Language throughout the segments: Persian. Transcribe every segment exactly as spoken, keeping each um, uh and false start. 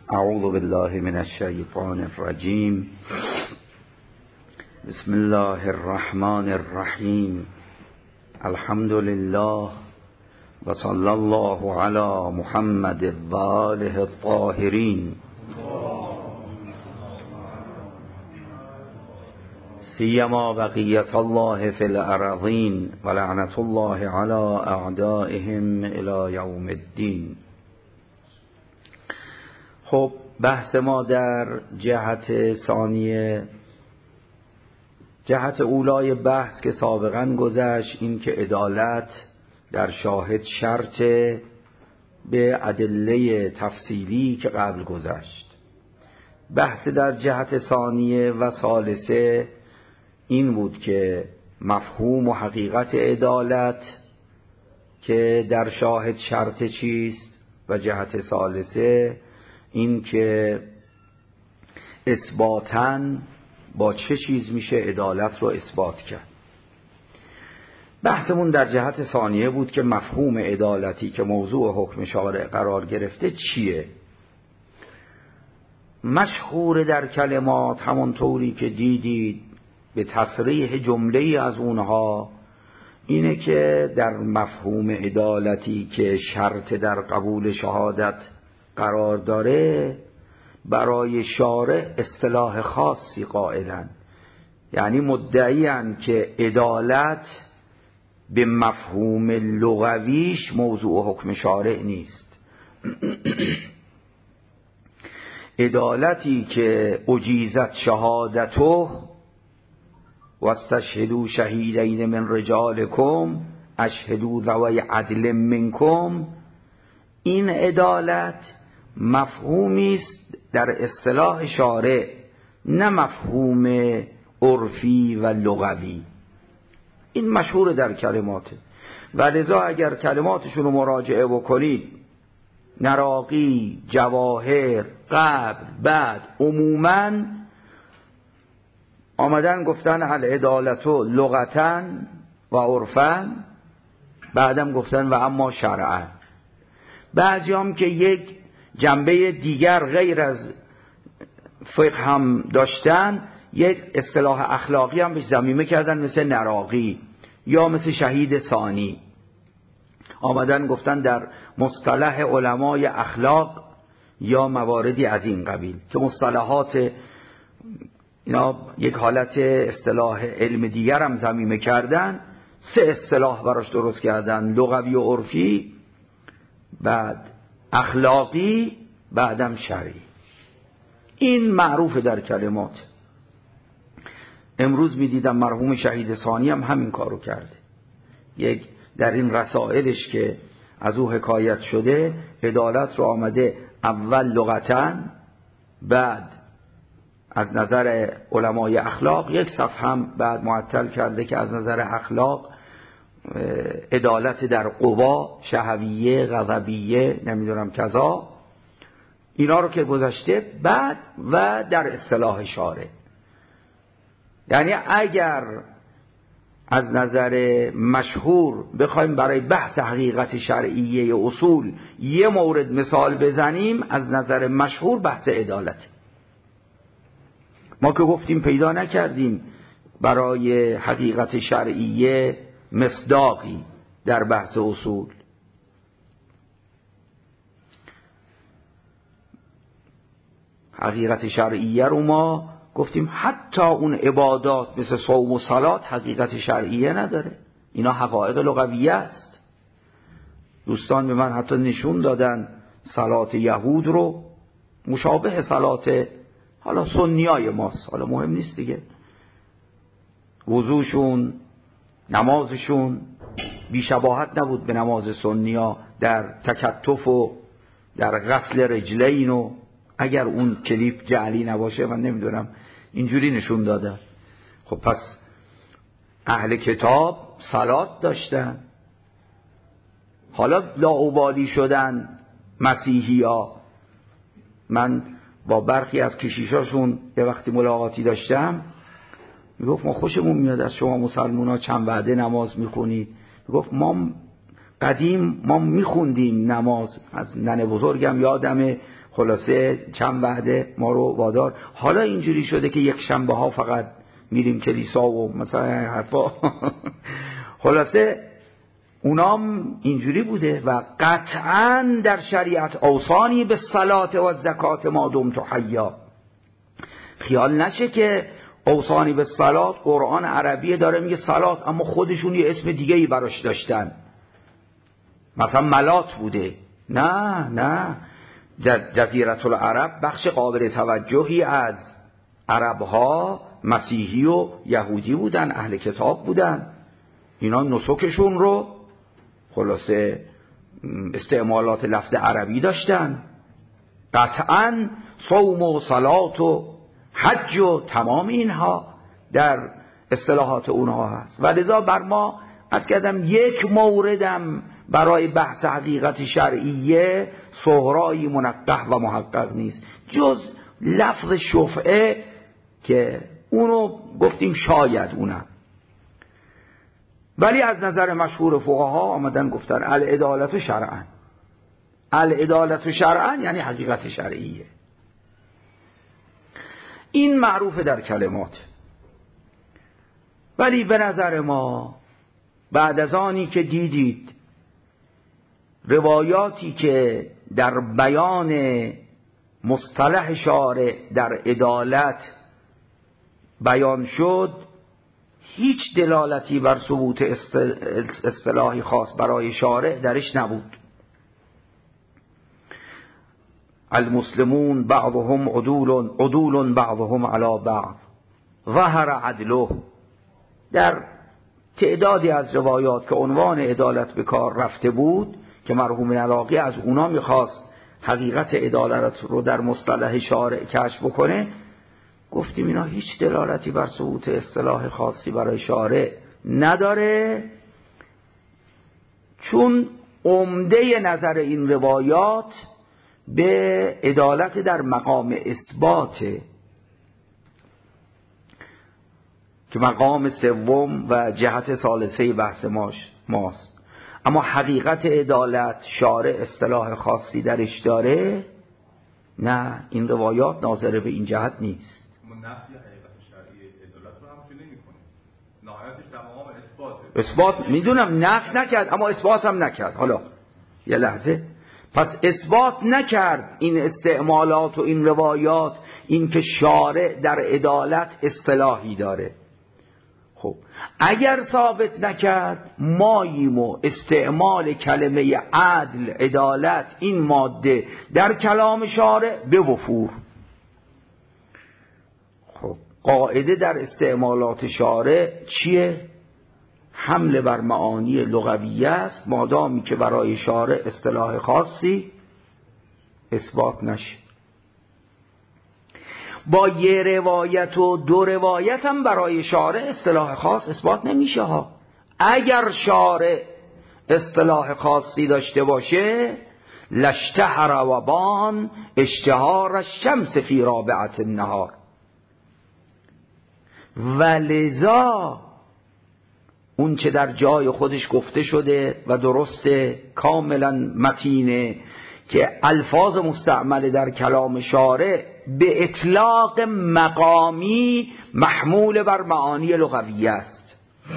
اعوذ بالله من الشیطان الرجیم. بسم الله الرحمن الرحیم. الحمد لله و صلی الله علی محمد و آله الطاهرین. سیما بقیت الله فی الارضین و لعنت الله علی اعدائهم الی یوم الدین. خب بحث ما در جهت ثانیه، جهت اولای بحث که سابقا گذشت، این که عدالت در شاهد شرط به ادله تفصیلی که قبل گذشت. بحث در جهت ثانیه و ثالثه این بود که مفهوم و حقیقت عدالت که در شاهد شرط چیست، و جهت ثالثه این که اثباتاً با چه چیز میشه عدالت رو اثبات کرد. بحثمون در جهت ثانیه بود که مفهوم عدالتی که موضوع حکم شارع قرار گرفته چیه. مشهور در کلمات همونطوری که دیدید به تصریح جمله از اونها اینه که در مفهوم عدالتی که شرط در قبول شهادت قرار داره، برای شارع اصطلاح خاصی قائلن، یعنی مدعیان که عدالت به مفهوم لغویش موضوع حکم شارع نیست. عدالتی که اجیزت شهادته و استشهدوا شهیدین من رجالکم اشهدوا ذوی عدل منکم، این عدالت مفهومی است در اصطلاح شارع، نه مفهوم عرفی و لغوی. این مشهور در کلماته و لذا اگر کلماتشون رو مراجعه بکنید، نراقی، جواهر، قبل، بعد، عموماً آمدن گفتن العدالتو لغتاً و عرفاً، بعدم گفتن و اما شرعاً. بعضی هم که یک جنبه دیگر غیر از فقه هم داشتن، یک اصطلاح اخلاقی هم بهش ضمیمه کردن، مثل نراقی یا مثل شهید ثانی. آمدن گفتن در مصطلح علمای اخلاق یا مواردی از این قبیل که مصطلحات اینا یک حالت اصطلاح علم دیگر هم ضمیمه کردن. سه اصطلاح براش درست کردن: لغوی و عرفی، بعد اخلاقی، بعدم شرعی. این معروف در کلمات. امروز میدیدم مرحوم شهید ثانی هم همین کارو کرده. یک در این رسائلش که از او حکایت شده، عدالت رو آمده اول لغتاً، بعد از نظر علمای اخلاق یک صفحه هم بعد معطل کرده که از نظر اخلاق عدالت در قوا، شهویه، غضبیه، نمیدونم کذا، اینا رو که گذاشته، بعد و در اصطلاح شارع. یعنی اگر از نظر مشهور بخوایم برای بحث حقیقت شرعیه اصول یه مورد مثال بزنیم، از نظر مشهور بحث عدالت. ما که گفتیم پیدا نکردیم برای حقیقت شرعیه مصداقی در بحث اصول. حقیقت شرعیه رو ما گفتیم حتی اون عبادات مثل صوم و صلات حقیقت شرعیه نداره، اینا حقایق لغویه است. دوستان به من حتی نشون دادن صلات یهود رو مشابه صلات حالا سنیای ماست، حالا مهم نیست دیگه، وضوشون، نمازشون بیشباهت نبود به نماز سنیا در تکتف و در غسل رجلین، و اگر اون کلیپ جعلی نباشه من نمیدونم اینجوری نشون داده. خب پس اهل کتاب صلات داشتن، حالا لاابالی شدن مسیحی ها. من با برخی از کشیشاشون یه وقتی ملاقاتی داشتم، میگفت ما خوشمون میاد از شما مسلمان ها چند وعده نماز میخونید. میگفت ما قدیم ما میخوندیم نماز، از ننه بزرگم یادمه خلاصه چند وعده ما رو وادار. حالا اینجوری شده که یک شنبه ها فقط میریم کلیسا و مثلا حرفا. خلاصه اونام اینجوری بوده و قطعا در شریعت اوصانی به صلات و زکات ما دمت حیا. خیال نشه که اوصانی به صلات قرآن عربیه داره میگه صلات، اما خودشون یه اسم دیگه ای براش داشتن، مثلا ملات بوده. نه نه، جزیره العرب بخش قابل توجهی از عربها مسیحی و یهودی بودن، اهل کتاب بودن. اینا نسکشون رو خلاصه استعمالات لفظ عربی داشتن. قطعا صوم و صلات و حج و تمام اینها در اصطلاحات اونها هست. و لذا بر ما از کردم یک موردم برای بحث حقیقت شرعیه صهرایی منقح و محقق نیست جز لفظ شفعه که اونو گفتیم شاید اونم. ولی از نظر مشهور فقها آمدن گفتن العدالت شرعا. العدالت شرعا یعنی حقیقت شرعیه. این معروف در کلمات. ولی به نظر ما بعد از آنی که دیدید روایاتی که در بیان مصطلح شارع در عدالت بیان شد، هیچ دلالتی بر ثبوت اصطلاحی خاص برای شارع درش نبود. المسلمون بعضهم عدول عدول بعضهم علی بعض ظهر عدله. در تعدادی از روایات که عنوان عدالت به کار رفته بود که مرحوم عراقی از اونا میخواست حقیقت عدالت رو در مصطلح شارع کشف بکنه، گفتیم اینا هیچ دلالتی بر ثبوت اصطلاح خاصی برای شارع نداره، چون عمده نظر این روایات به عدالت در مقام اثباته که مقام سوم و جهت ثالثه بحث ماش ماست. اما حقیقت عدالت شارع اصطلاح خاصی درش داره؟ نه، این روایات ناظر به این جهت نیست. ما نفی حقیقت شرعی عدالت رو هم چه نمی‌کنیم. نهایتش در مقام اثباته. اثبات میدونم نفی نکرد اما اثبات هم نکرد. حالا یه لحظه، پس اثبات نکرد این استعمالات و این روایات، این که شارع در عدالت اصطلاحی داره. خب اگر ثابت نکرد، ماییم و استعمال کلمه عدل، عدالت، این ماده در کلام شارع به وفور. خب قاعده در استعمالات شارع چیه؟ حمله بر معانی لغویه است، مادامی که برای شارع اصطلاح خاصی اثبات نشه. با یه روایت و دو روایت هم برای شارع اصطلاح خاص اثبات نمیشه ها. اگر شارع اصطلاح خاصی داشته باشه، لشتهر و بان اشتهار الشمس فی رابعه النهار. ولذا اون چه در جای خودش گفته شده و درسته کاملا متینه که الفاظ مستعمل در کلام شارع به اطلاق مقامی محمول بر معانی لغویه است.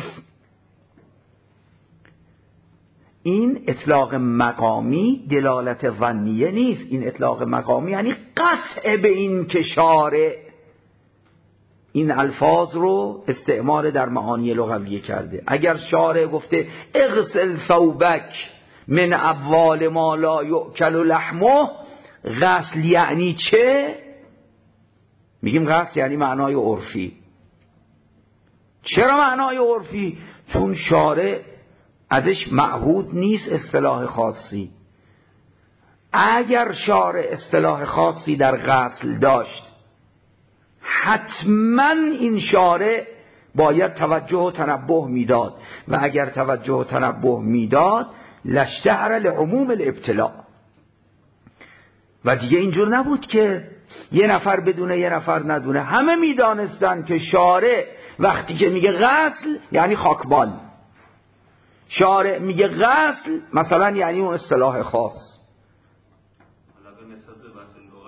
این اطلاق مقامی دلالت ظنیه نیست. این اطلاق مقامی یعنی قطع به این که شارع این الفاظ رو استعمال در معانی لغویه کرده. اگر شارع گفته اغسل ثوبک من ابوال ما لا یؤکل لحمه، غسل یعنی چه؟ میگیم غسل یعنی معنای عرفی. چرا معنای عرفی؟ چون شارع ازش معهود نیست اصطلاح خاصی. اگر شارع اصطلاح خاصی در غسل داشت، حتما این شارع باید توجه و تنبه میداد و اگر توجه و تنبه میداد لشتهر لعموم الابتلاء. و دیگه اینجور نبود که یه نفر بدونه یه نفر ندونه، همه میدانستن که شارع وقتی که میگه غسل یعنی خاکبال، شارع میگه غسل مثلا یعنی اون اصطلاح خاص. حالا به نسبت بحث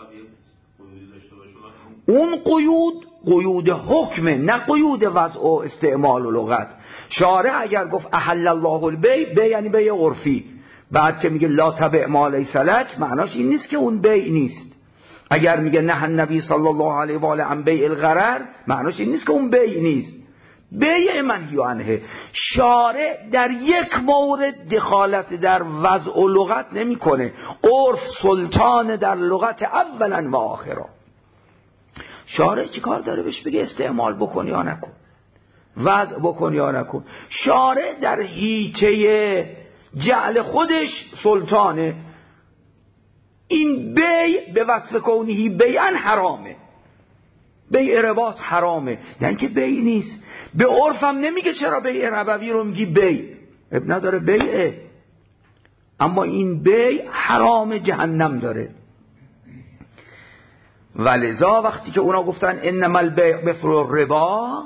اون قیود قیود حکمه، نه قیود وضع و استعمال و لغت. شارع اگر گفت احل الله البیع، بیع یعنی بیع عرفی، بعد که میگه لا تبع ما لیس لک، معناش این نیست که اون بیع نیست. اگر میگه نه النبی صلی الله علیه و آله عن بیع الغرر، معناش این نیست که اون بیع نیست. بیع منهی عنه. شارع در یک مورد دخالت در وضع و لغت نمیکنه. عرف سلطان در لغت اولا و آخرا. شارع چی کار داره بهش بگه استعمال بکن یا نکن، وضع بکن یا نکن؟ شارع در هیچه جعل خودش سلطانه. این بیع به وصف کونهی بیعا حرامه، بیع رباس حرامه، نه اینکه بیع نیست. به عرفم نمیگه چرا بیع ربوی رو میگی بیع، اب نداره بیعه، اما این بیع حرام جهنم داره. ولذا وقتی که اونا گفتن انما البیع مثل الربا،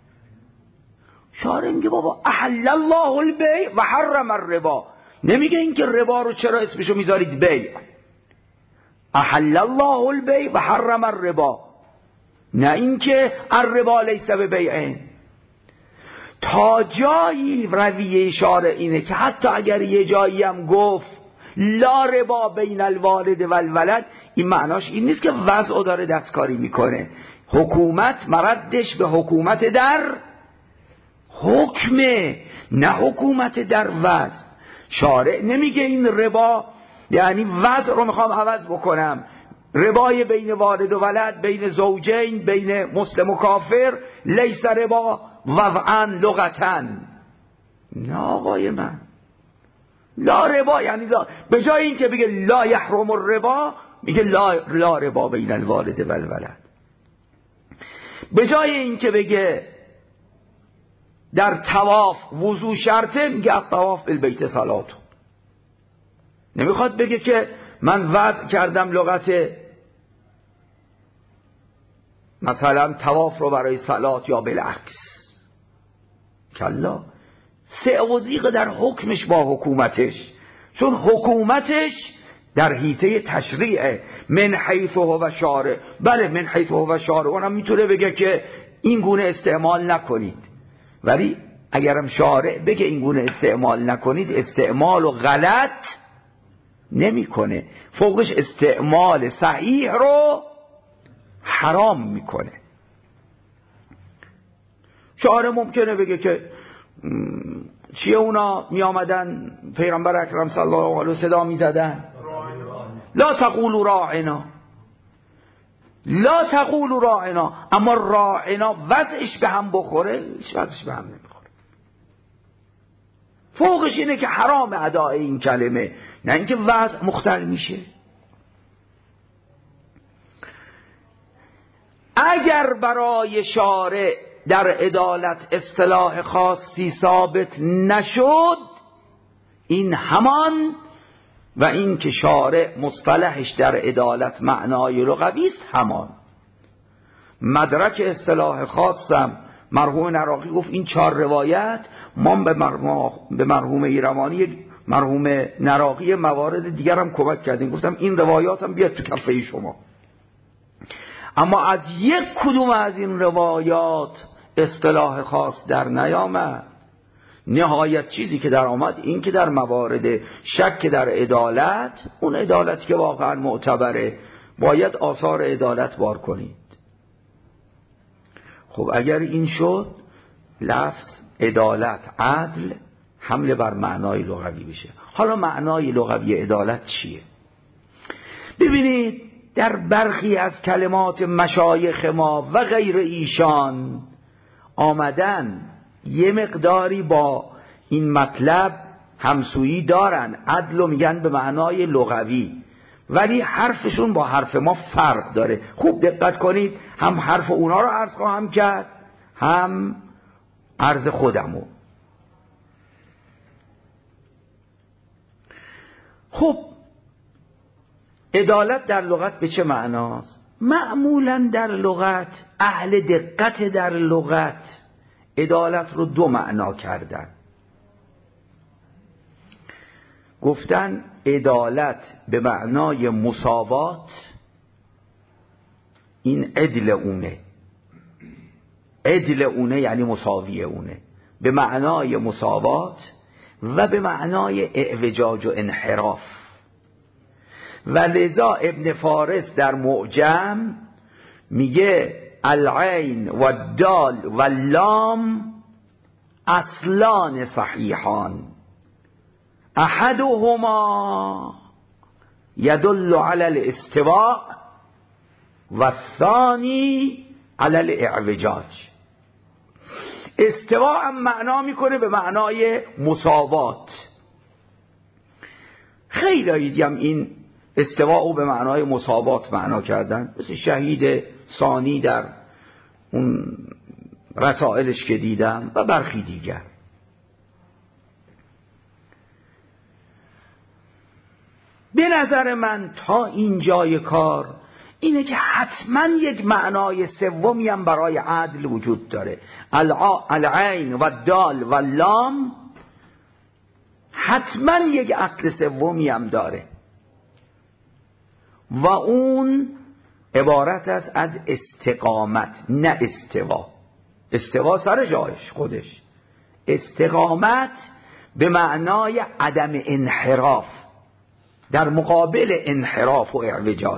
شارع میگه بابا احل الله البیع و حرم الربا، نمیگه اینکه ربا رو چرا اسمشو میذارید بیع. احل الله البیع و حرم الربا، نه اینکه الربا لیس ببیع. تا جایی رویه شارع اینه که حتی اگر یه جایی هم گفت لا ربا بین الوالد و الولد، این معناش این نیست که وضع داره دستکاری میکنه. حکومت مردش به حکومت در حکمه، نه حکومت در وضع. شارع نمیگه این ربا یعنی وضع رو میخوام عوض بکنم، ربای بین والد و ولد، بین زوجین، بین مسلم و کافر، لیس ربا وضعا لغتا. نه آقای من، لا ربا یعنی لا، به جای این که بگه لا یحرم الربا میگه لا, لا ربا بین الوالد و الولد. به جای این که بگه در طواف وضو شرطه میگه الطواف بالبیت صلات. نمیخواد بگه که من وضع کردم لغت مثلا طواف رو برای صلات یا بالعکس. کلا سعوزیق در حکمش با حکومتش، چون حکومتش در حیطه تشریعه. من حیث هو شارع، بله من حیث هو شارع اونم میتونه بگه که این گونه استعمال نکنید، ولی اگرم شارع بگه این گونه استعمال نکنید، استعمال و غلط نمیکنه، فوقش استعمال صحیح رو حرام میکنه. شارع ممکنه بگه که چیه اونا می آمدن پیغمبر اکرم صلی الله علیه و صدا می زدن لا تقولوا راعنا، لا تقولوا راعنا، اما راعنا وضعش به هم بخوره، هیچ وضعش به هم نمیخوره. فوقش اینه که حرام ادای این کلمه، نه اینکه وضع مختل میشه. اگر برای شارع در عدالت اصطلاح خاصی ثابت نشد، این همان و این که شارع مصطلحش در عدالت معنای لغوی است همان. مدرک اصطلاح خاصم مرحوم نراقی گفت این چهار روایت، ما به مرحوم به مرحوم ایروانی مرحوم نراقی موارد دیگر هم کمک کردیم، گفتم این روایات هم بیاد تو کفه شما. اما از یک کدوم از این روایات اصطلاح خاص در نیامد. نهایت چیزی که در آمد این که در موارد شک در عدالت، اون عدالتی که واقعا معتبره، باید آثار عدالت بار کنید. خب اگر این شد، لفظ عدالت عدل حمله بر معنای لغوی بشه. حالا معنای لغوی عدالت چیه؟ ببینید در برخی از کلمات مشایخ ما و غیر ایشان آمدن یه مقداری با این مطلب همسویی دارن، عدل رو میگن به معنای لغوی، ولی حرفشون با حرف ما فرق داره. خوب دقت کنید، هم حرف اونا رو عرض خواهم کرد، هم عرض خودمو. خب عدالت در لغت به چه معناست؟ معمولا در لغت اهل دقت در لغت عدالت رو دو معنا کردن. گفتن عدالت به معنای مساوات این عدل اونه. عدل اونه یعنی مساوی اونه، به معنای مساوات و به معنای اعوجاج و انحراف. و لذا ابن فارس در معجم میگه العین و الدال و اللام اصلان صحیحان احدهما یدل علی الاستواء و الثانی علی الاعوجاج. استواء هم معنا میکنه به معنای مساوات. خیلی هایی هم این استواء به معنای مساوات معنا کردن، مثل شهید ثانی در اون رسائلش که دیدم و برخی دیگر. به نظر من تا این جای کار اینه که حتما یک معنای سومی هم برای عدل وجود داره. العین و الدال و اللام حتما یک اصل سومی هم داره و اون عبارت است از استقامت، نه استوا. استوا سر جایش خودش، استقامت به معنای عدم انحراف در مقابل انحراف و اعوجاج.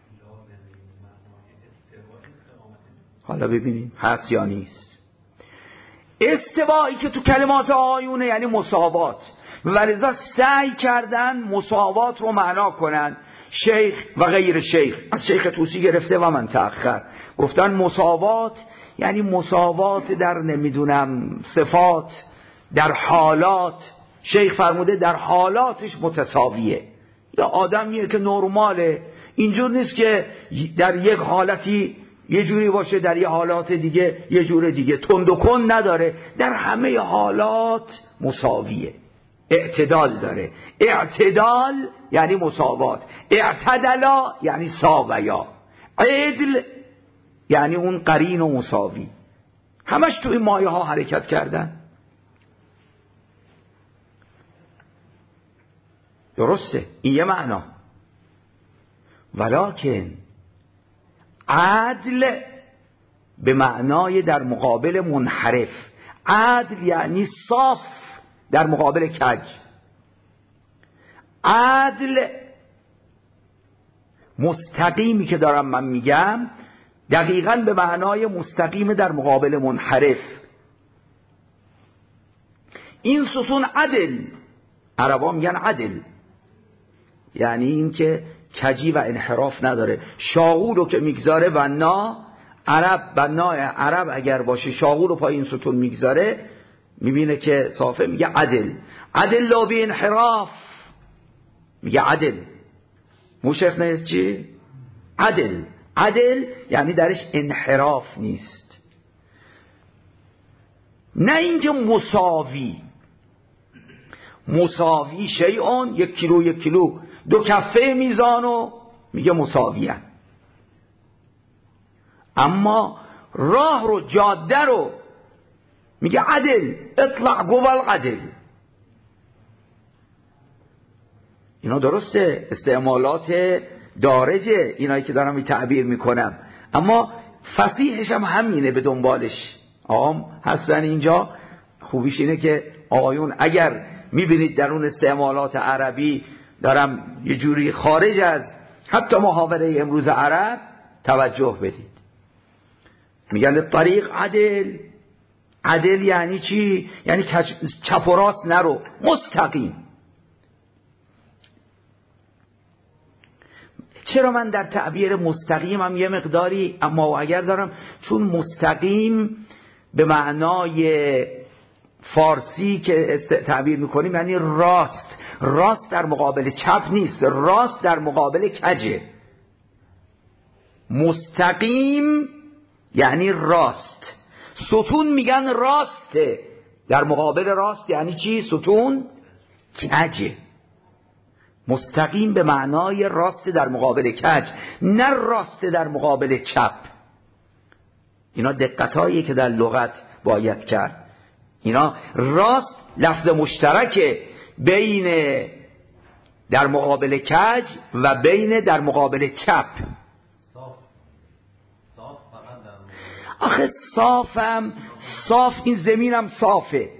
حالا ببینیم هست یا نیست. استوایی که تو کلمات آیونه یعنی مساوات، ولذا سعی کردن مساوات رو معنا کنن. شیخ و غیر شیخ، از شیخ طوسی گرفته و من تأخر، گفتن مساوات یعنی مساوات در نمیدونم صفات، در حالات. شیخ فرموده در حالاتش متساویه. یا آدمیه که نرماله، اینجور نیست که در یک حالتی یه جوری باشه در یه حالات دیگه یه جور دیگه، تند و کند نداره، در همه حالات مساویه، اعتدال داره. اعتدال یعنی مساوات، اعتدلا یعنی ساویا، عدل یعنی اون قرین و مساوی. همش تو این مایه ها حرکت کردن. درسته، این یه معنا. ولکن عدل به معنای در مقابل منحرف. عدل یعنی صاف در مقابل کج. عدل مستقیمی که دارم من میگم دقیقاً به معنای مستقیم در مقابل منحرف. این ستون عدل، عربا میگن عدل، یعنی این که کجی و انحراف نداره. شاغول رو که میگذاره بنا، عرب بنای عرب اگر باشه شاغول رو پای این ستون میگذاره میبینه که صافه، میگه عدل. عدل لا بی انحراف، میگه عدل. موشف نیست چی؟ عدل. عدل یعنی درش انحراف نیست، نه اینکه مساوی. مساوی شیئون، یک کیلو یک کیلو دو کفه میزانو میگه مساویه. اما راه رو، جاده رو میگه عدل، اطلع قبل عدل. اینا درسته استعمالات دارجه اینایی که دارم تعبیر میکنم، اما فصیحش هم همینه به دنبالش. آقام هستن اینجا، خوبیش اینه که آقایون اگر میبینید در اون استعمالات عربی دارم یه جوری خارج از حتی محاوره امروز عرب توجه بدید. میگن طریق عدل. عدل یعنی چی؟ یعنی چپ و راست نرو، مستقیم. چرا من در تعبیر مستقیم هم یه مقداری اما اگر دارم، چون مستقیم به معنای فارسی که تعبیر میکنیم یعنی راست. راست در مقابل چپ نیست، راست در مقابل کجه. مستقیم یعنی راست. ستون میگن راسته، در مقابل راست یعنی چی؟ ستون کجه. مستقیم به معنای راست در مقابل کج، نه راست در مقابل چپ. اینا دقتایی که در لغت باید کرد. اینا راست لفظ مشترک بین در مقابل کج و بین در مقابل چپ. آخه صافم صاف، این زمینم صافه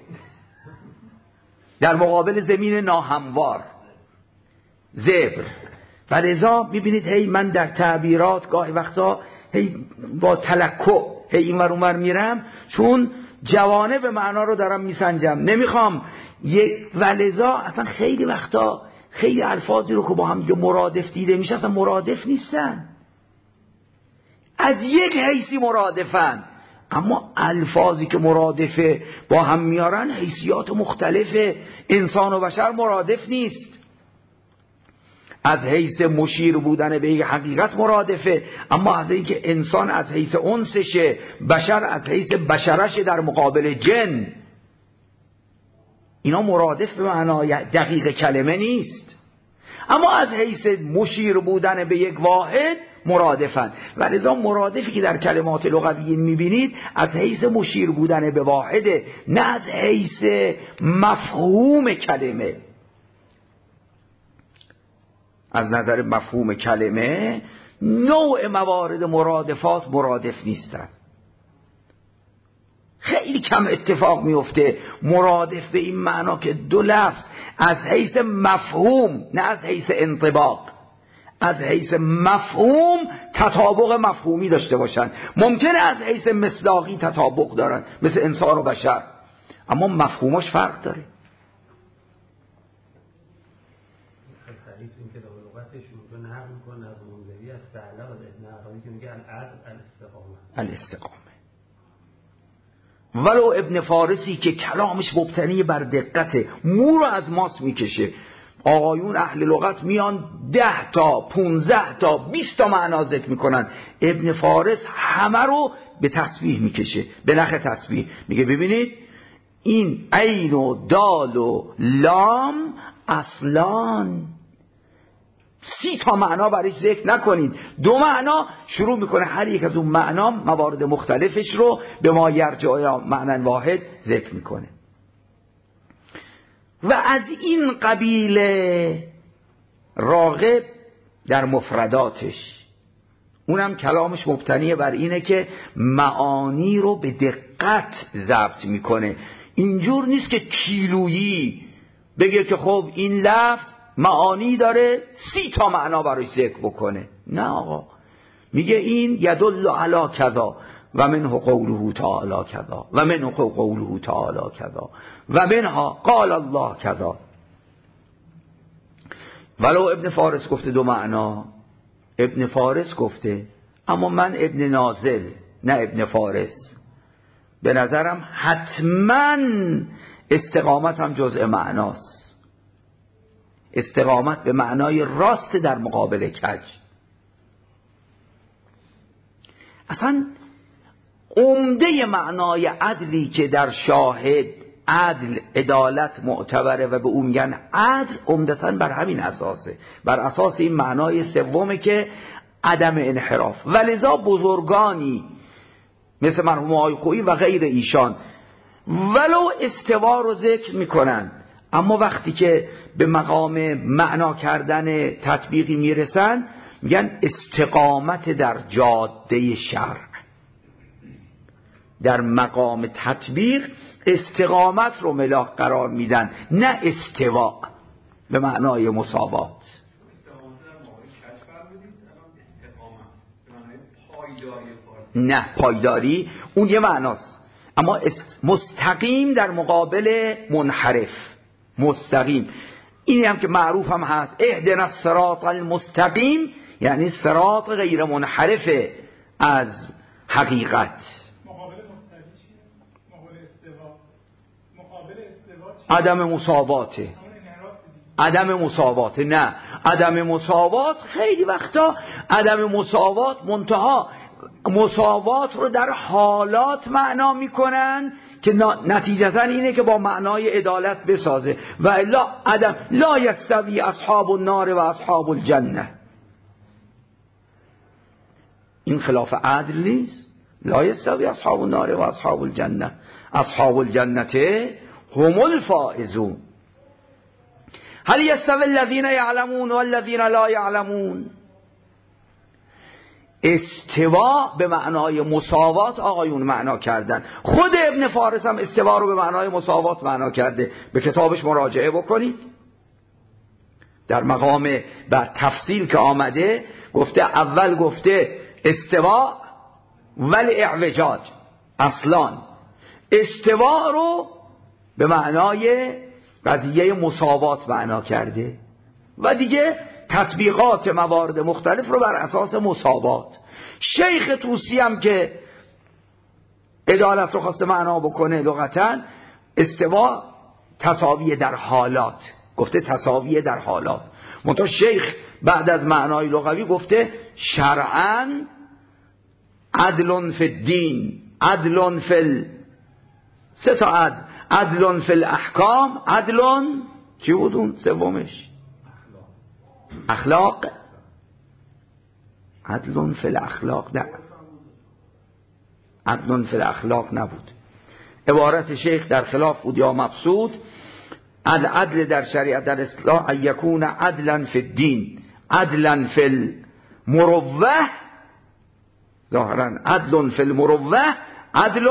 در مقابل زمین ناهموار زبر. و لذا میبینید هی من در تعبیرات گاهی وقتا هی با تلکع هی این ور اون ور میرم، چون جوانب معنا رو دارم میسنجم، نمیخوام یک. و لذا اصلا خیلی وقتا خیلی الفاظی رو که با هم دیگه مرادف دیده میشه اصلا مرادف نیستن، از یک حیثی مرادفن، اما الفاظی که مرادفه با هم میارن حیثیات مختلفه. انسان و بشر مرادف نیست، از حیث مشیر بودن به یک حقیقت مرادفه، اما از اینکه انسان از حیث انسشه، بشر از حیث بشرش در مقابل جن، اینا مرادف به معنای دقیق کلمه نیست، اما از حیث مشیر بودن به یک واحد مرادفن. و لذا مرادفی که در کلمات لغوی میبینید از حیث مشیر بودن به واحده، نه از حیث مفهوم کلمه. از نظر مفهوم کلمه نوع موارد مرادفات مرادف نیستن. خیلی کم اتفاق میفته مرادف به این معنا که دو لفظ از حیث مفهوم، نه از حیث انطباق، از حیث مفهوم تطابق مفهومی داشته باشن. ممکنه از حیث مصداقی تطابق دارن مثل انسان و بشر، اما مفهومش فرق داره. این که در لغتش رو نقل میکنه از منذری از فعلا و نقلی که میگه العدل الاستقامه الاستقامه. ولو ابن فارسی که کلامش مبتنی بر دقته، مو رو از ماس میکشه. آقایون اهل لغت میان ده تا پونزده تا بیست تا معنا ذکر میکنن، ابن فارس همه رو به تسبیح میکشه، به نخ تسبیح. میگه ببینید این عین و دال و لام اصلان، سی تا معنا برایش ذکر نکنید، دو معنا شروع میکنه هر یک از اون معنا موارد مختلفش رو به ما یرجع یا معنی واحد ذکر میکنه. و از این قبیل راغب در مفرداتش، اونم کلامش مبتنی بر اینه که معانی رو به دقت ضبط میکنه. اینجور نیست که کیلویی بگه که خب این لفظ معانی داره سی تا معنا براش ذکر بکنه. نه آقا، میگه این یدل علی کذا و منه قوله تعالی کذا و منه قوله تعالی کذا و منها قال الله کذا. ولو ابن فارس گفته دو معنا، ابن فارس گفته، اما من ابن نازل نه ابن فارس، به نظرم حتما استقامت هم جزء معناست. استقامت به معنای راست در مقابل کج. اصلا عمده معنای عدلی که در شاهد عدل عدالت معتبره و به اون میگن عدل، عمدتاً بر همین اساسه، بر اساس این معنای سومه که عدم انحراف. ولذا بزرگانی مثل مرحوم آقای خویی و غیر ایشان ولو استوا رو ذکر میکنن، اما وقتی که به مقام معنا کردن تطبیقی میرسن میگن استقامت در جاده شرع. در مقام تطبیق استقامت رو ملاک قرار میدن، نه استوا به معنای مساوات. نه پایداری اون یه معناست، اما مستقیم در مقابل منحرف. مستقیم اینی هم که معروف هم هست، اهدنا الصراط المستقیم، یعنی صراط غیر منحرف از حقیقت. مقابل مستقیم چیه؟ مقابل استوا. مقابل استوا چیه؟ عدم مساواته. عدم مساواته نه عدم مساوات خیلی وقتا عدم مساوات منتها مساوات رو در حالات معنا میکنن که نتیجتا اینه که با معنای عدالت بسازه. و الا عدم لا یستوی اصحاب النار و اصحاب الجنه، این خلاف عدل نیست. لا یستوی اصحاب النار و اصحاب الجنه، اصحاب الجنه هم الفائزون. هل یستوی الذین یعلمون والذین لا یعلمون؟ استوا به معنای مساوات آقایون معنا کردن. خود ابن فارس هم استوا رو به معنای مساوات معنا کرده، به کتابش مراجعه بکنید. در مقام بر تفصیل که آمده گفته، اول گفته استوا ولی اعوجاج، اصلا استوا رو به معنای قضیه مساوات معنا کرده و دیگه تطبیقات موارد مختلف رو بر اساس مساوات. شیخ طوسی هم که عدالت رو خواسته معنا بکنه لغتا، استوا تساویه در حالات، گفته تساویه در حالات. منتها شیخ بعد از معنای لغوی گفته شرعاً عدل فی الدین، عدل فی ال... سه تا عدل، عدل فی الاحکام، عدل چی بود اون سومش؟ اخلاق. عدل فی الاخلاق نه، عدل فی الاخلاق نبود. عبارت شیخ در خلاف بود یا مبسوط. عدل در شریعت در اصطلاح ان یکون عدلا فی الدین، عدلا فی المروه، ظاهرا عدل فی المروه، عدل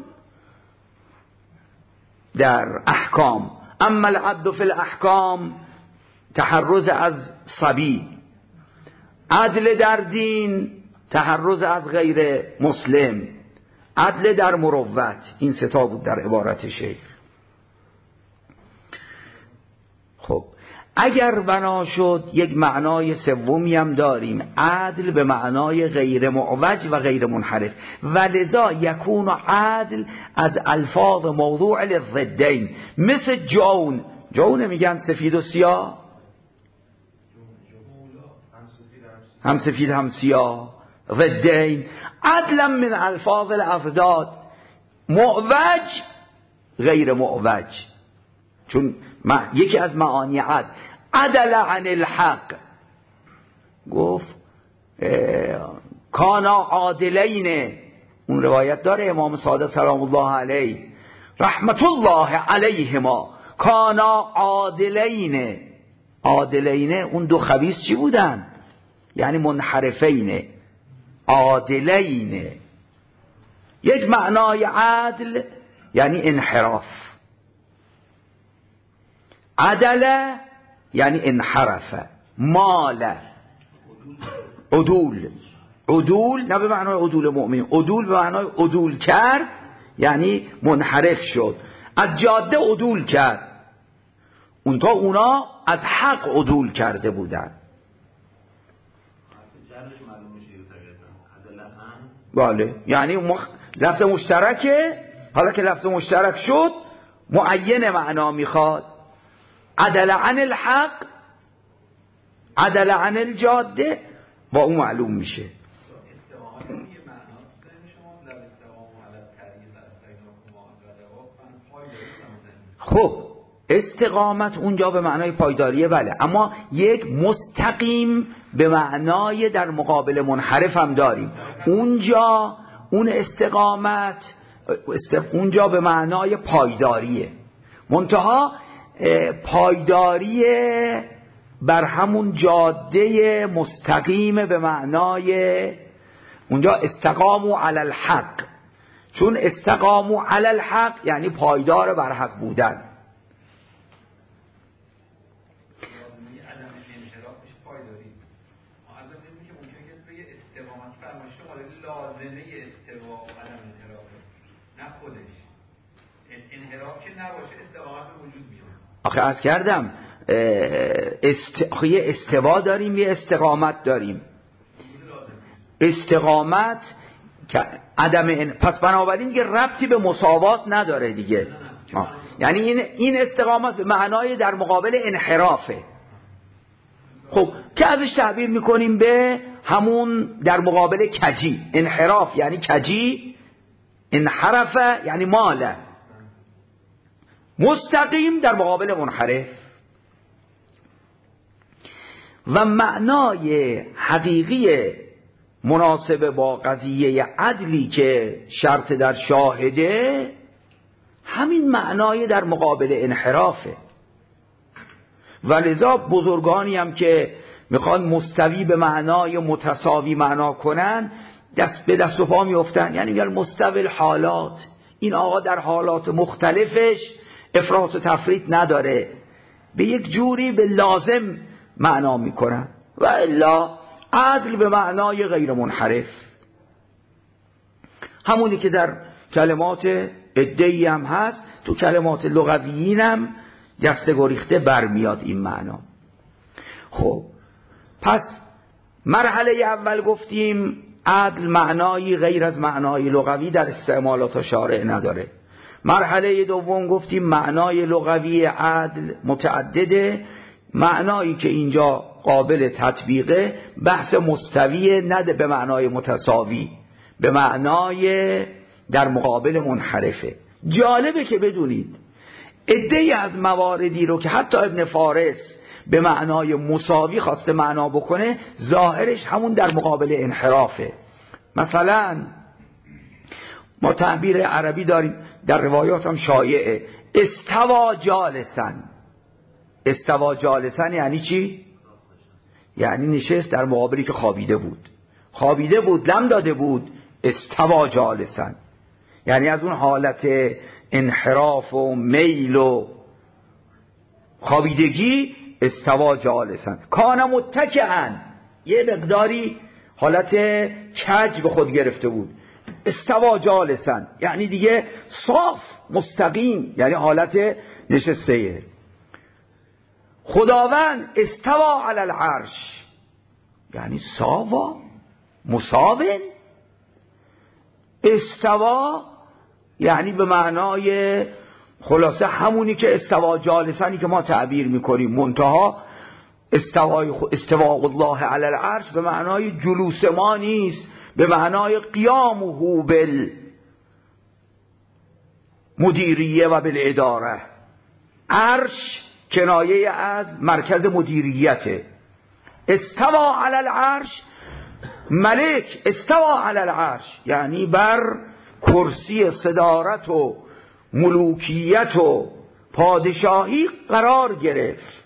در احکام. اما العدل فی الاحکام تحرز از صبی، عدل در دین تحرز از غیر مسلم، عدل در مروت. این ستا بود در عبارت شیخ. خب اگر بنا شد یک معنای سومی هم داریم، عدل به معنای غیر معوج و غیر منحرف، ولذا یکون عدل از الفاظ موضوع للضدین، مثل جون. جون میگن سفید و سیاه، هم سفید هم سیاه، ضدین. عدلا من الفاظ الاضداد، معوج غیر معوج. چون یکی از معانی عدل عدل عن الحق، گفت کانا عادلین. اون روایت داره امام صادق سلام الله علیه رحمت الله علیهما، کانا عادلین. عادلین اون دو خبیث چی بودن؟ یعنی منحرفین. عادلین یک معنای عدل یعنی انحراف، عدل یعنی انحرف، مال عدول. عدول نه به معنای عدول مؤمن، عدول به معنای عدول کرد یعنی منحرف شد، از جاده عدول کرد. اون تا اونا از حق عدول کرده بودن. بله یعنی مخ... لفظ مشترکه. حالا که لفظ مشترک شد معین معنا میخواد. عدل عن الحق، عدل عن الجاده، با اون معلوم میشه. خب استقامت اونجا به معنای پایداریه، بله، اما یک مستقیم به معنای در مقابل منحرف هم داریم. اونجا اون استقامت اونجا به معنای پایداریه، منتها پایداری بر همون جاده مستقیم به معنای اونجا استقاموا علی الحق، چون استقاموا علی الحق یعنی پایدار بر حق بودن. آخه از کردم است... آخه یه استوا داریم یه استقامت داریم. استقامت که عدم ان... پس بنابراین که ربطی به مساوات نداره دیگه. آه. یعنی این این استقامت به معنای در مقابل انحرافه. خب که ازش تعبیر میکنیم به همون در مقابل کجی. انحراف یعنی کجی، انحرف یعنی ماله، مستقیم در مقابل منحرف. و معنای حقیقی مناسب با قضیه عدلی که شرط در شاهده همین معنای در مقابل انحرافه. ولذا بزرگانی هم که میخوان مستوی به معنای متساوی معنا کنن، دست به دست و پا میافتن. یعنی میگن مستوی الحالات، این آقا در حالات مختلفش افراط و تفریط نداره، به یک جوری به لازم معنا میکنن. و الا عدل به معنای غیر منحرف، همونی که در کلمات عده‌ای هم هست، تو کلمات لغویین هم دسته گریخته برمیاد این معنا. خب پس مرحله اول گفتیم عدل معنایی غیر از معنای لغوی در استعمالات شارع نداره. مرحله دوم گفتیم معنای لغوی عدل متعدده، معنایی که اینجا قابل تطبیقه بحث مستویه، نده به معنای متساوی، به معنای در مقابل منحرفه. جالبه که بدونید عده‌ای از مواردی رو که حتی ابن فارس به معنای مساوی خواسته معنا بکنه، ظاهرش همون در مقابل انحرافه. مثلا ما تعبیر عربی داریم در روایات هم شایعه، استوا جالسن. استوا جالسن یعنی چی؟ یعنی نشست در مقابلی که خوابیده بود، خوابیده بود لم داده بود، استوا جالسن، یعنی از اون حالت انحراف و میل و خوابیدگی استوا جالسن. کان متکئن، یه مقداری حالت کج به خود گرفته بود، استوا جالسن یعنی دیگه صاف مستقیم، یعنی حالت نشسته. خداوند استوا علی العرش یعنی ساوا مساوین. استوا یعنی به معنای خلاصه همونی که استوا جالسنی که ما تعبیر میکنیم، منتها استوا استوا الله علی العرش به معنای جلوس ما نیست، به معنای قیامه بال مدیریه و بالاداره. عرش کنایه از مرکز مدیریته. استوا علی العرش، ملک استوا علی العرش یعنی بر کرسی صدارت و ملوکیت و پادشاهی قرار گرفت.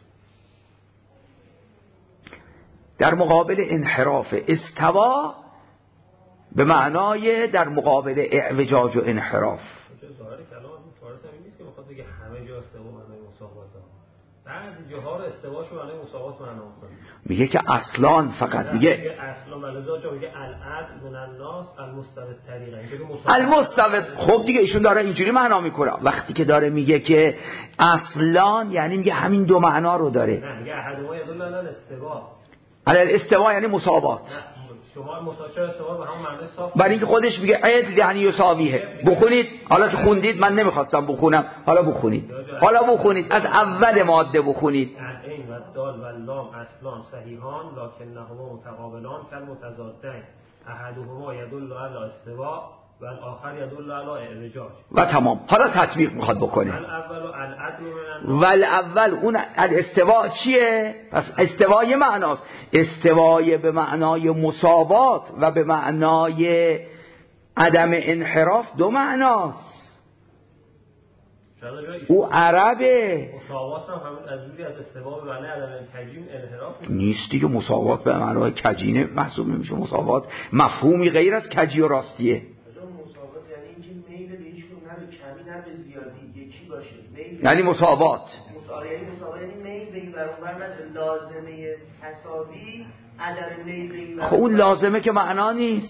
در مقابل انحراف استوا به معنای در مقابل اعوجاج و انحراف. ظاهر کلام فارس هم نیست که میخواد بگه همه جا استوا معنای مساوات ها، بعضی جاها رو استواشو معنای مساوات معنا میکنه. میگه که اصلان فقط میگه اصلا ملزا جا میگه العدل من الناس المستوی الطریقه، المستوی. خب دیگه ایشون داره اینجوری معنا میکنه. وقتی که داره میگه که اصلان یعنی میگه همین دو معنا رو داره. نه میگه احدهما یدل علی الاستوا. علی الاستوا یعنی مساوات. شما مساوات استوا به همون معنی صاف، برای اینکه خودش میگه عدل یعنی یساویه. بخونید، حالا که خوندید، من نمیخواستم بخونم، حالا بخونید، حالا بخونید از اول ماده بخونید. این و دال و لام اصلان صحیحان لکنهما متقابلان کالمتضادین، احدهما یدل علی استوا و الاخر یدل علی اعوجاج. و تمام. حالا تطبیق میخواد بکنه. الاول العدل و الاول اون الاستوا چیه؟ پس استوای معناست. استوای به معنای مساوات و به معنای عدم انحراف دو معناست. او عربه. مساوات هم همون از جوری از استوا به معنای عدم تجیم انحراف نیست دیگه. مساوات به معنای کجینه محسوب نمیشه. مساوات مفهومی غیر از کجی و راستیه. مساوات یعنی اینکه میل به هیچ کدوم نه به کمی نه به زیادی یکی باشه. یعنی مساوات. مساوات یعنی مساوات یعنی میل به این برابر نه لازمه تساوی، عدم میل به این. خب اون لازمه که معنا نیست.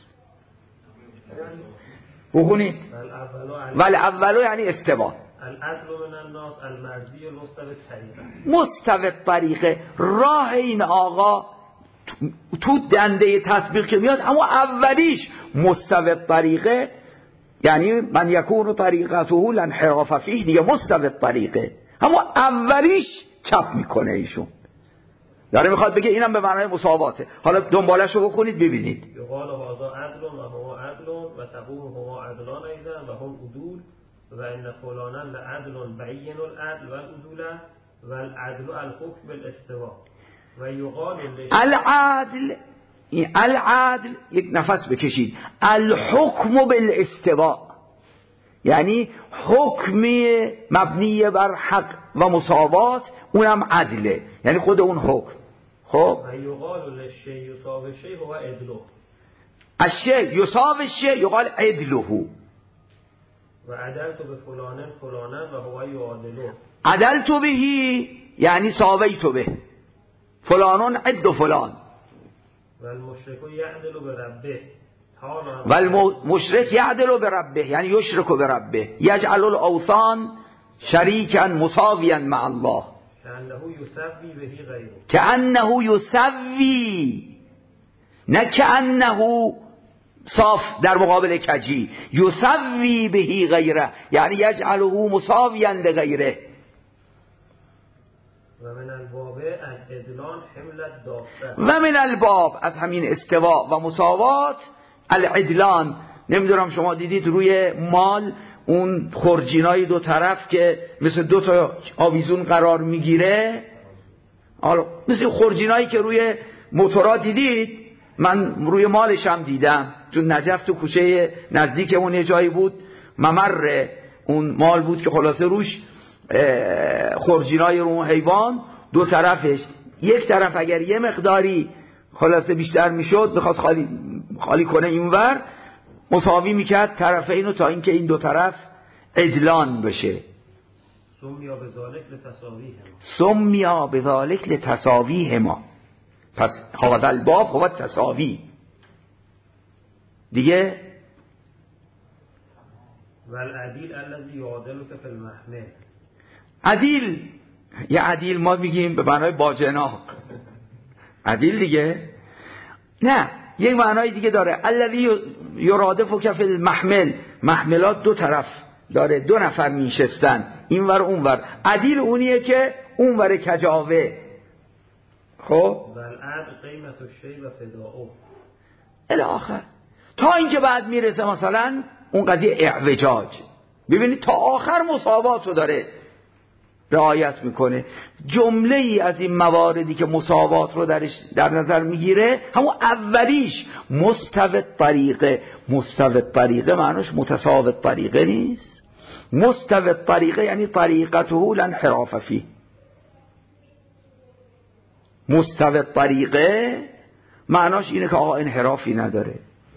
بخونید. ولی اولو یعنی استوا. العدل من الناس المرضی المستوی الطریقه. مستوی الطریقه راه این آقا تو دنده تطبیق که میاد، اما اولیش مستوی الطریقه یعنی من یکون طریقته لانحراف فیه، دیگه مستوی الطریقه اما اولیش چپ میکنه ایشون. داره میخواد بگه اینم به معنای مساواته. حالا دنبالش رو بخونید ببینید. یقال هذا عدل و هو عدل و تقوم هما عدلان ایضا و هم عدول و ان فلانا لعدل بین العدل و العدول و العدل الحكم بالاستواء و یقال العدل، این العدل یک نفس بکشید، الحكم بالاستواء یعنی حکمی مبنی بر حق و مساوات، اونم عدله، یعنی خود اون حکم. خب و یقال للشیء یصاب الشیء هو عدله الشیء یصاب الشیء یقال عدله و عدلت به فلان فلانا و هو یعادله عدلت بهی یعنی ساویت به فلانون عد فلان و المشرک یعدل به ربه و المشرک یعدل به ربه یعنی یشرک به ربه یجعل الاوثان شریکا مساویا مع الله کأنه یسوی بهی غیره کأنه یسوی نه کأنه صاف در مقابل کجی یسوی بهی غیره یعنی یجعله مساویا لغیره و من الباب الادلان حملت دافته و من الباب از همین استوا و مساوات العدلان. نمیدونم شما دیدید روی مال اون خورجینای دو طرف که مثل دو تا آویزون قرار میگیره، مثل خورجینایی که روی موتورا دیدید، من روی مالش هم دیدم چون نجف تو کوچه نزدیک اون یه جایی بود، ممر اون مال بود که خلاصه روش خورجینای رو اون حیوان دو طرفش، یک طرف اگر یه مقداری خلاصه بیشتر میشد بخواست خالی خالی کنه اینور، مساوی میکرد طرفینو تا اینکه این دو طرف عدلان بشه. سمیا بذالک لتساویهما سمیا بذالک لتساویهما. پس هذا الباب هو تساوی دیگه. و العدیل الذی یعادلک فی المحمل. عدیل، یه عدیل ما میگیم به معنای باجناق، عدیل دیگه نه، یک معنای دیگه داره. الذی یرادفک فی المحمل، محملات دو طرف داره، دو نفر میشستن اینور اونور. عدیل اونیه که اونور کجاوه. خب و العدل قیمت الشیء و فداؤه الی آخر، تا اینکه بعد میرسه مثلا اون قضیه اعوجاج. ببینید تا آخر مساوات رو داره رعایت میکنه. جمله ای از این مواردی که مساوات رو درش در نظر میگیره، همون اولیش مستوی طریقه. مستوی طریقه معنیش متساوی طریقه نیست. مستوی طریقه یعنی طریقته لا انحراف فیه. مستوی طریقه معناش اینه که آقا انحرافی نداره.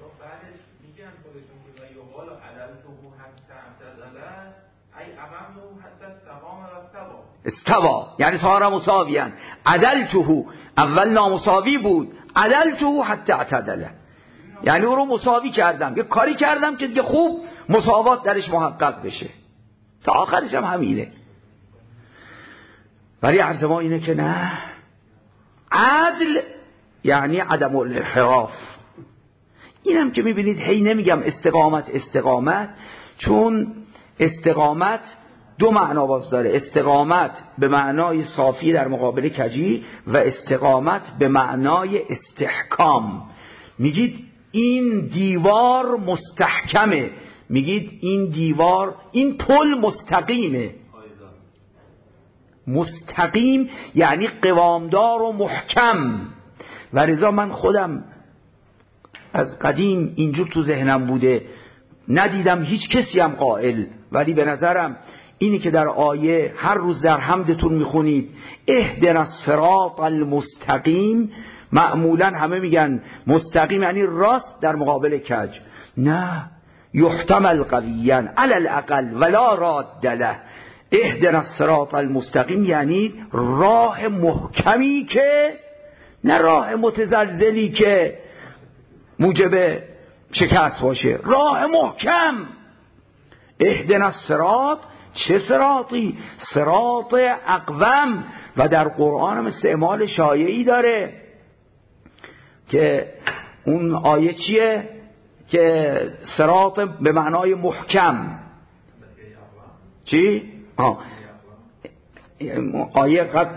استوا یعنی صار مساویان. عدلته اول نامساوی بود، عدلته حتی اعتدله یعنی او رو مساوی کردم، یه کاری کردم که دیگه خوب مساوات درش محقق بشه. تا آخرش هم همینه. ولی عرض ما اینه که نه، عدل یعنی عدم الانحراف. اینم که میبینید هی نمیگم استقامت استقامت، چون استقامت دو معنا باز داره. استقامت به معنای صافی در مقابل کجی و استقامت به معنای استحکام. میگید این دیوار مستحکمه، میگید این دیوار، این پل مستقیمه. مستقیم یعنی قوامدار و محکم. و رضا من خودم از قدیم اینجور تو ذهنم بوده، ندیدم هیچ کسی هم قائل، ولی به نظرم اینی که در آیه هر روز در حمدتون میخونید اهدنا الصراط المستقیم، معمولا همه میگن مستقیم یعنی راست در مقابل کج. نه، یحتمل قویا علی الاقل ولا راد له. اهدنا الصراط المستقیم یعنی راه محکمی که نه راه متزلزلی که موجب شکست باشه، راه محکم. اهدنا الصراط، چه صراطی؟ صراط اقوم. و در قرآن هم استعمال شایعی داره که اون آیه چیه که صراط به معنای محکم. چی؟ آه. آیه قد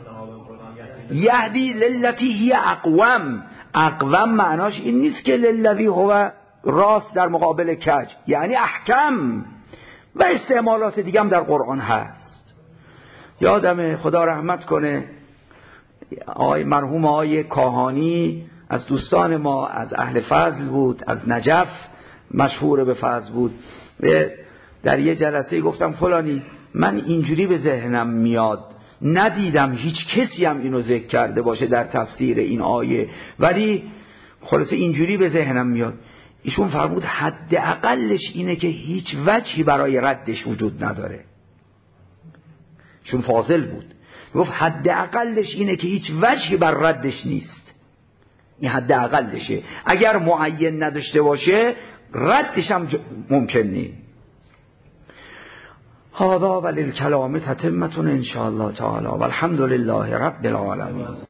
یهدی للتی هی اقوم. اقوم معناش این نیست که للذی هو راست در مقابل کج، یعنی احکم. و استعمالات دیگه هم در قرآن هست. یادم خدا رحمت کنه آقای مرحوم آقای کاهانی از دوستان ما، از اهل فضل بود، از نجف مشهور به فضل بود. در یه جلسه گفتم فلانی من اینجوری به ذهنم میاد، ندیدم هیچ کسی هم اینو ذکر کرده باشه در تفسیر این آیه، ولی خلاصه اینجوری به ذهنم میاد. ایشون فرمود حداقلش اینه که هیچ وجهی برای ردش وجود نداره. چون فاضل بود گفت حداقلش اینه که هیچ وجهی بر ردش نیست. این حداقلشه، اگر معین نداشته باشه ردش هم ممکن نیست. هذا وللکلام تتمة ان شاء الله تعالی والحمد لله رب العالمین.